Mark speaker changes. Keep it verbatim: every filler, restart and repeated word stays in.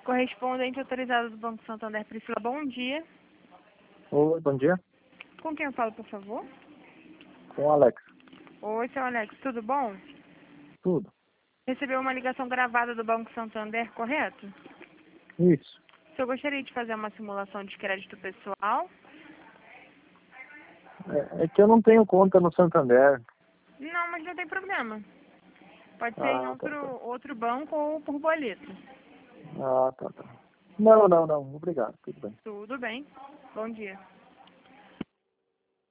Speaker 1: Correspondente autorizado do Banco Santander, Priscila, bom dia.
Speaker 2: Oi, bom dia.
Speaker 1: Com quem eu falo, por favor?
Speaker 2: Com o Alex.
Speaker 1: Oi, seu Alex, tudo bom?
Speaker 2: Tudo.
Speaker 1: Recebeu uma ligação gravada do Banco Santander, correto?
Speaker 2: Isso.
Speaker 1: O senhor gostaria de fazer uma simulação de crédito pessoal?
Speaker 2: É, é que eu não tenho conta no Santander.
Speaker 1: Não, mas não tem problema. Pode ser em
Speaker 2: Ah, tá,
Speaker 1: outro,
Speaker 2: tá.
Speaker 1: outro banco ou por boleto.
Speaker 2: Ah, tá, tá. Não, não, não. Obrigado. Tudo bem.
Speaker 1: Tudo bem. Bom dia.